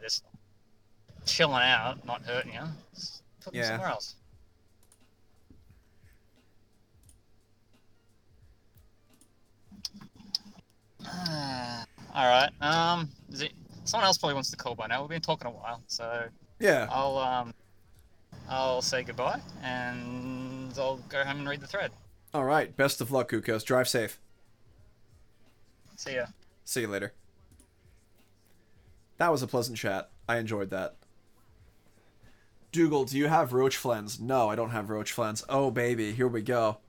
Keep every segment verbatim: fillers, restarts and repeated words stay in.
just chilling out, not hurting you. Just put them Yeah. somewhere else. All right. Um, is it, someone else probably wants to call by now. We've been talking a while, so Yeah. I'll um I'll say goodbye and I'll go home and read the thread. All right. Best of luck, Kukos. Drive safe. See ya. See you later. That was a pleasant chat. I enjoyed that. Dougal, do you have roach flens? No, I don't have roach flens. Oh, baby. Here we go.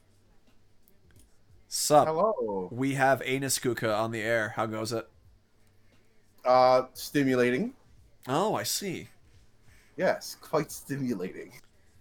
Sup? Hello. We have Anus Kuka on the air. How goes it? Uh, stimulating. Oh, I see. Yes, quite stimulating.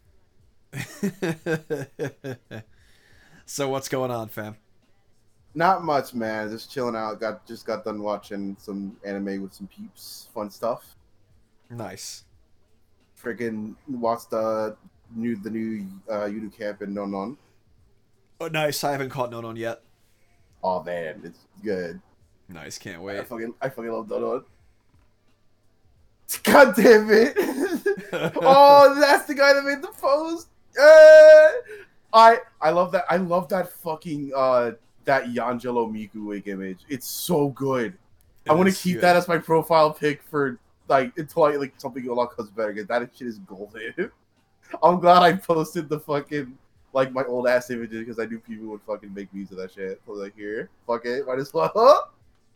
So what's going on, fam? Not much, man. Just chilling out. Got just got done watching some anime with some peeps. Fun stuff. Nice. Freaking watched the new the new uh, Yudu camp in Nonon. Oh, nice. I haven't caught Nonon yet. Oh man, it's good. Nice. Can't I wait. fucking I fucking love Nonon. God damn it! Oh, that's the guy that made the post. Uh, I I love that. I love that fucking uh that Yangelo Miku wig image. It's so good. I want to keep good. that as my profile pic for like until I like something a lot comes better. Cause that shit is golden. I'm glad I posted the fucking like my old ass images because I knew people would fucking make memes of that shit. I was like, here, fuck it, might as well.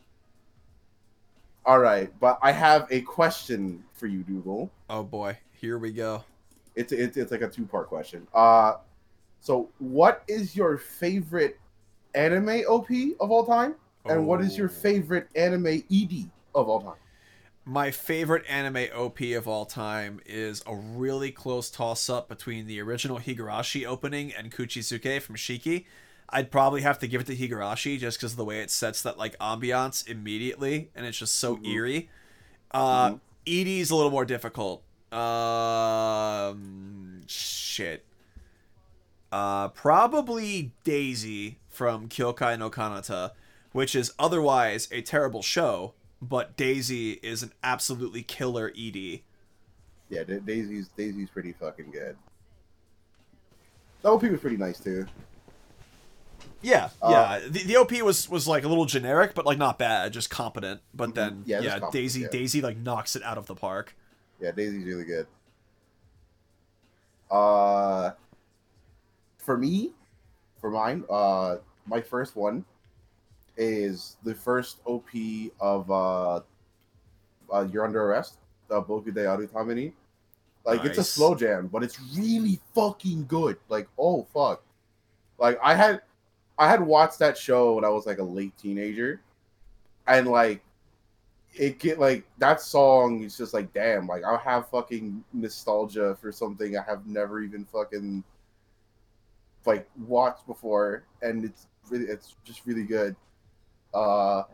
All right, but I have a question for you, Dougal. Oh boy, here we go. It's it's it's like a two part question. Uh, so what is your favorite anime O P of all time, and what is your Oh. favorite anime E D of all time? My favorite anime O P of all time is a really close toss up between the original Higurashi opening and Kuchisuke from Shiki. I'd probably have to give it to Higurashi just because of the way it sets that like ambiance immediately, and it's just so Mhm. eerie. Uh, Mhm. Edie's a little more difficult. Um, shit. Uh, probably Daisy from Kyokai no Kanata, which is otherwise a terrible show, but Daisy is an absolutely killer E D. Yeah, Da- Daisy's Daisy's pretty fucking good. The O P was pretty nice too. Yeah, Uh, yeah. The, the O P was was like a little generic, but like not bad, just competent. But Mhm. then Yeah, yeah, just competent, Daisy yeah. Daisy like knocks it out of the park. Yeah, Daisy's really good. Uh, for me, for mine, uh, my first one is the first O P of uh, uh You're Under Arrest, uh, Boku de Arutamani. Like it's a Nice. slow jam, but it's really fucking good. Like oh fuck, like I had I had watched that show when I was like a late teenager, and like it get like that song is just like damn, like I'll have fucking nostalgia for something I have never even fucking like watched before, and it's really it's just really good. Uh,